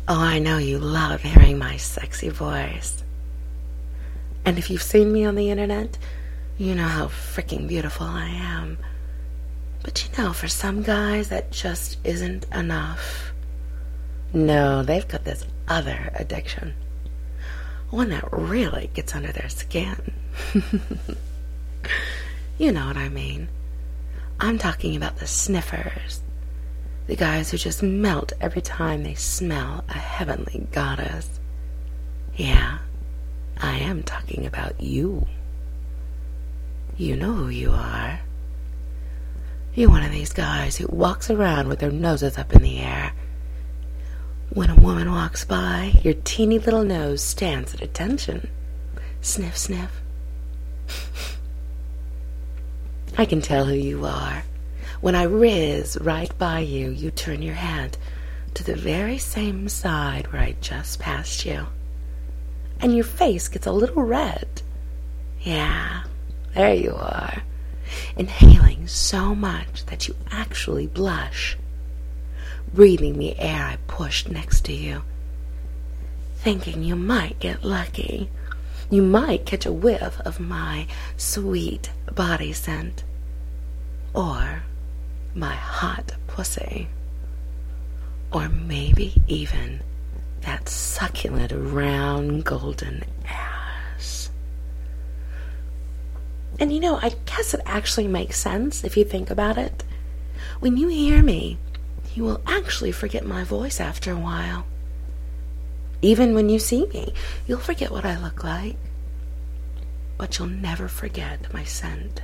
Oh, I know you love hearing my sexy voice. And if you've seen me on the internet, you know how freaking beautiful I am. But you know, for some guys, that just isn't enough. No, they've got this other addiction. One that really gets under their skin. You know what I mean. I'm talking about the sniffers. The guys who just melt every time they smell a heavenly goddess. Yeah, I am talking about you. You know who you are. You're one of these guys who walks around with their noses up in the air. When a woman walks by, your teeny little nose stands at attention. Sniff, sniff. I can tell who you are. When I whiz right by you, you turn your head to the very same side where I just passed you. And your face gets a little red. Yeah, there you are. Inhaling so much that you actually blush. Breathing the air I pushed next to you. Thinking you might get lucky. You might catch a whiff of my sweet body scent. Or my hot pussy. Or maybe even that succulent, round, golden ass. And you know, I guess it actually makes sense if you think about it. When you hear me, you will actually forget my voice after a while. Even when you see me, you'll forget what I look like. But you'll never forget my scent.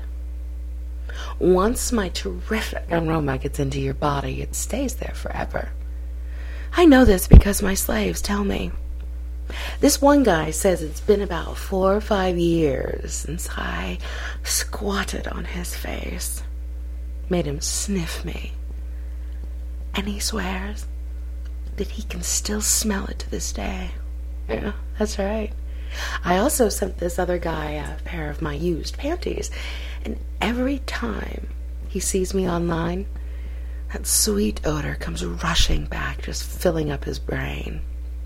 Once my terrific aroma gets into your body, it stays there forever. I know this because my slaves tell me. This one guy says it's been about 4 or 5 years since I squatted on his face, made him sniff me. And he swears that he can still smell it to this day. Yeah, that's right. I also sent this other guy a pair of my used panties, and every time he sees me online, that sweet odor comes rushing back, just filling up his brain.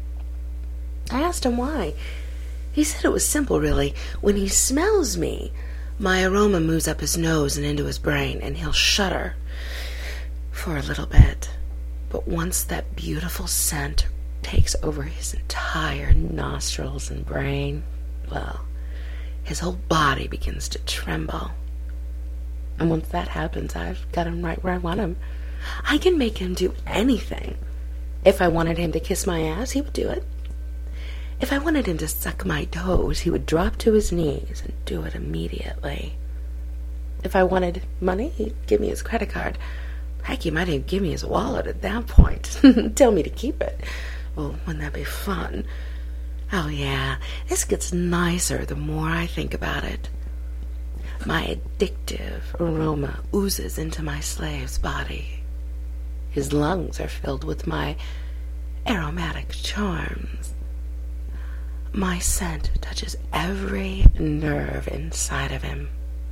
I asked him why. He said it was simple, really. When he smells me, my aroma moves up his nose and into his brain, and he'll shudder for a little bit. But once that beautiful scent takes over his entire nostrils and brain, well, his whole body begins to tremble. And once that happens, I've got him right where I want him. I can make him do anything. If I wanted him to kiss my ass, he would do it. If I wanted him to suck my toes, he would drop to his knees and do it immediately. If I wanted money, he'd give me his credit card. Heck, he might even give me his wallet at that point. Tell me to keep it. Well, wouldn't that be fun? Oh yeah, this gets nicer the more I think about it. My addictive aroma oozes into my slave's body. His lungs are filled with my aromatic charms. My scent touches every nerve inside of him.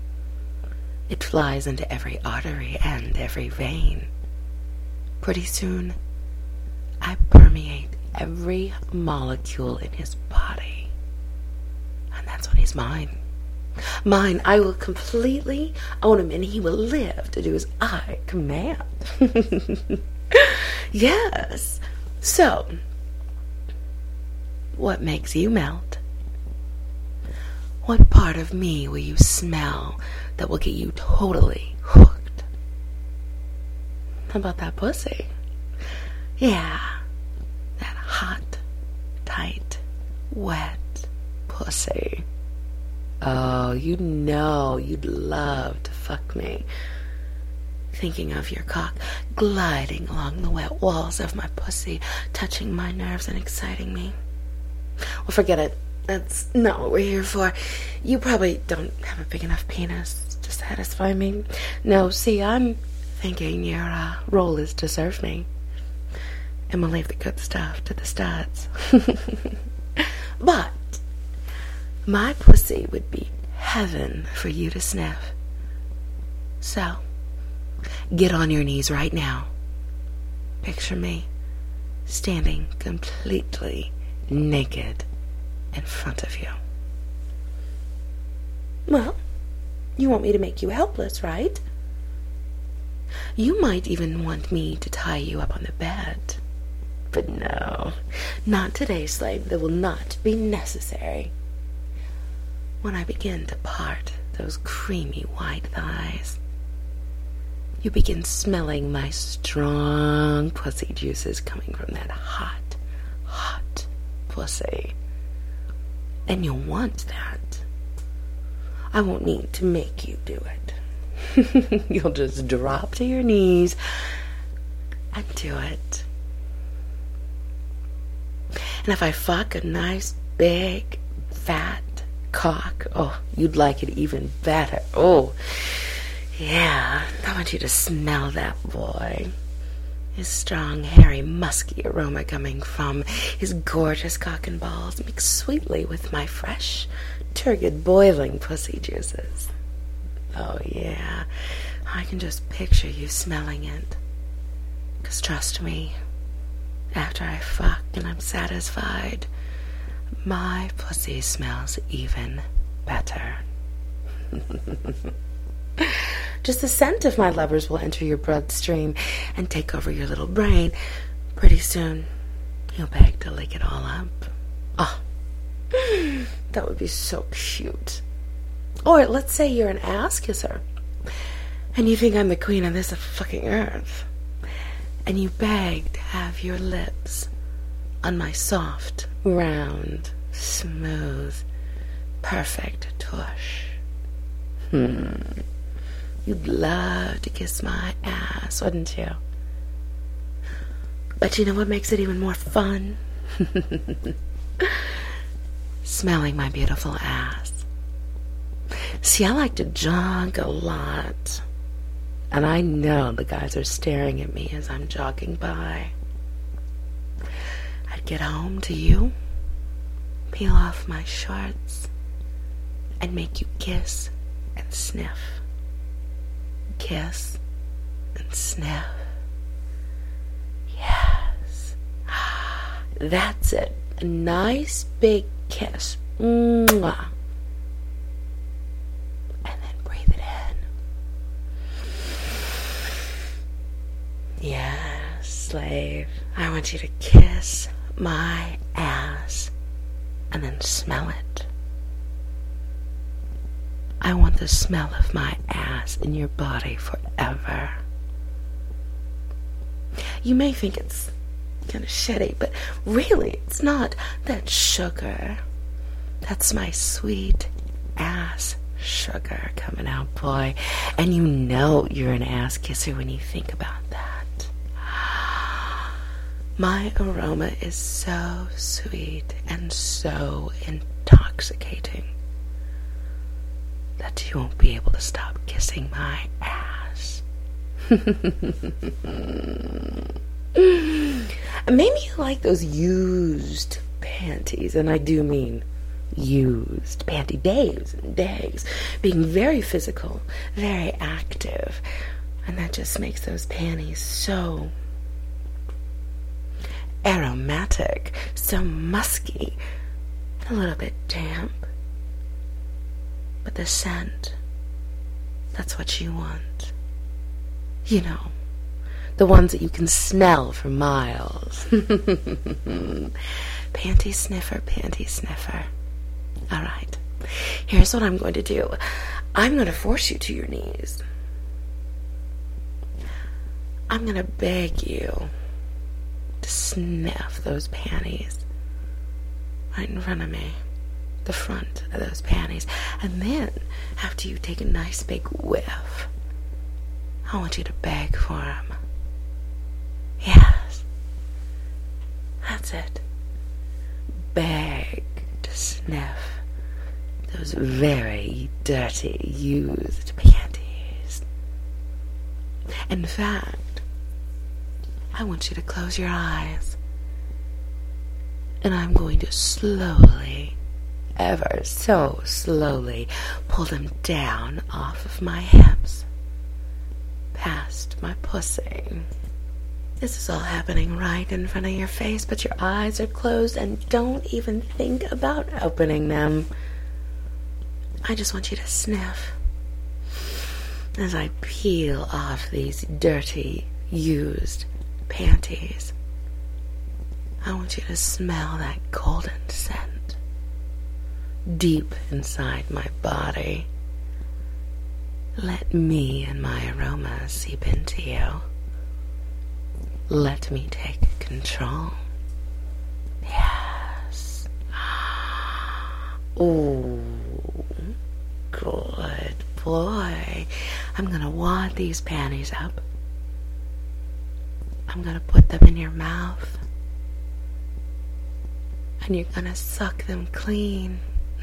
It flies into every artery and every vein. Pretty soon, I permeate every molecule in his body. And that's when he's mine. Mine. I will completely own him, and he will live to do as I command. Yes. So, what makes you melt? What part of me will you smell that will get you totally hooked? How about that pussy? Yeah, that hot, tight, wet pussy. Oh, you know you'd love to fuck me. Thinking of your cock gliding along the wet walls of my pussy, touching my nerves and exciting me. Well, forget it. That's not what we're here for. You probably don't have a big enough penis to satisfy me. No, see, I'm thinking your role is to serve me. And we'll leave the good stuff to the studs. But my pussy would be heaven for you to sniff. So, get on your knees right now. Picture me standing completely naked in front of you. Well, you want me to make you helpless, right? You might even want me to tie you up on the bed. But no, not today, slave. That will not be necessary. When I begin to part those creamy white thighs, you begin smelling my strong pussy juices coming from that hot, hot pussy. And you'll want that. I won't need to make you do it. You'll just drop to your knees and do it. And if I fuck a nice, big, fat cock, oh, you'd like it even better. Oh, yeah, I want you to smell that boy. His strong, hairy, musky aroma coming from his gorgeous cock and balls mixed sweetly with my fresh, turgid, boiling pussy juices. Oh, yeah, I can just picture you smelling it. 'Cause trust me, after I fuck and I'm satisfied, my pussy smells even better. Just the scent of my lovers will enter your bloodstream and take over your little brain. Pretty soon, you'll beg to lick it all up. Oh, that would be so cute. Or let's say you're an ass kisser, and you think I'm the queen of this fucking earth, and you beg to have your lips on my soft, round, smooth, perfect tush. You'd love to kiss my ass, wouldn't you? But you know what makes it even more fun? Smelling my beautiful ass. See, I like to jog a lot, and I know the guys are staring at me as I'm jogging by. I'd get home to you, peel off my shorts, and make you kiss and sniff. Kiss and sniff. Yes. That's it. A nice big kiss. Mwah. And then breathe it in. Yes, slave. I want you to kiss my ass and then smell it. I want the smell of my ass in your body forever. You may think it's kind of shitty, but really it's not. That's sugar. That's my sweet ass sugar coming out, boy. And you know you're an ass kisser when you think about that. My aroma is so sweet and so intoxicating that you won't be able to stop kissing my ass. Maybe you like those used panties, and I do mean used panty days and days, being very physical, very active, and that just makes those panties so aromatic, so musky, and a little bit damp. But the scent, that's what you want. You know, the ones that you can smell for miles. Panty sniffer, panty sniffer. All right, here's what I'm going to do. I'm going to force you to your knees. I'm going to beg you to sniff those panties right in front of me. The front of those panties. And then, after you take a nice big whiff, I want you to beg for them. Yes. That's it. Beg to sniff those very dirty, used panties. In fact, I want you to close your eyes, and I'm going to slowly, ever so slowly, pull them down off of my hips, past my pussy, This is all happening right in front of your face, but your eyes are closed and don't even think about opening them. I just want you to sniff as I peel off these dirty, used panties. I want you to smell that golden scent deep inside my body. Let me and my aroma seep into you. Let me take control. Yes. Ooh, good boy. I'm gonna wad these panties up. I'm gonna put them in your mouth. And you're gonna suck them clean.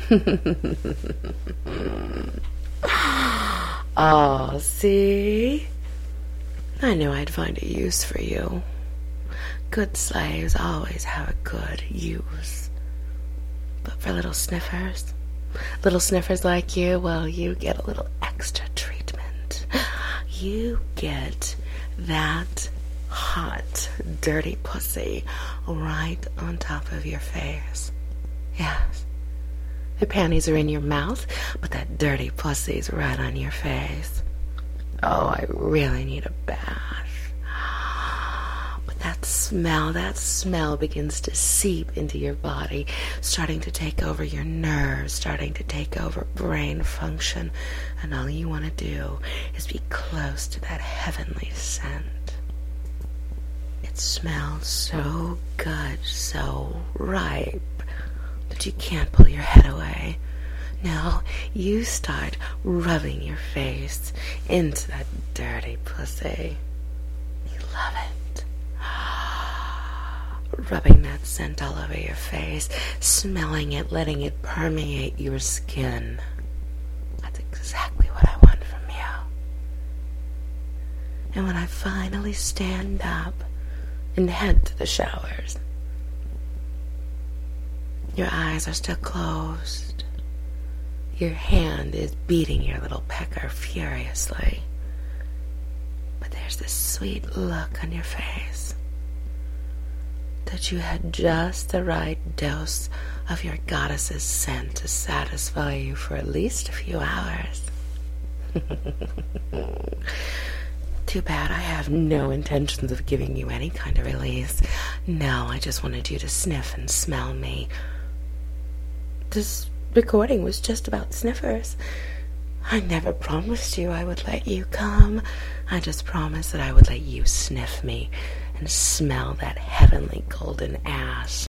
Oh, see? I knew I'd find a use for you. Good slaves always have a good use. But for little sniffers like you, well, you get a little extra treatment. You get that hot, dirty pussy right on top of your face. Yes. The panties are in your mouth, but that dirty pussy's right on your face. Oh, I really need a bath. But that smell begins to seep into your body, starting to take over your nerves, starting to take over brain function, and all you want to do is be close to that heavenly scent. It smells so good, so ripe, that you can't pull your head away. Now you start rubbing your face into that dirty pussy. You love it. Rubbing that scent all over your face, smelling it, letting it permeate your skin. That's exactly what I want from you. And when I finally stand up and head to the showers, your eyes are still closed. Your hand is beating your little pecker furiously. But there's this sweet look on your face that you had just the right dose of your goddess's scent to satisfy you for at least a few hours. Too bad I have no intentions of giving you any kind of release. No, I just wanted you to sniff and smell me. This recording was just about sniffers. I never promised you I would let you come. I just promised that I would let you sniff me and smell that heavenly golden ass.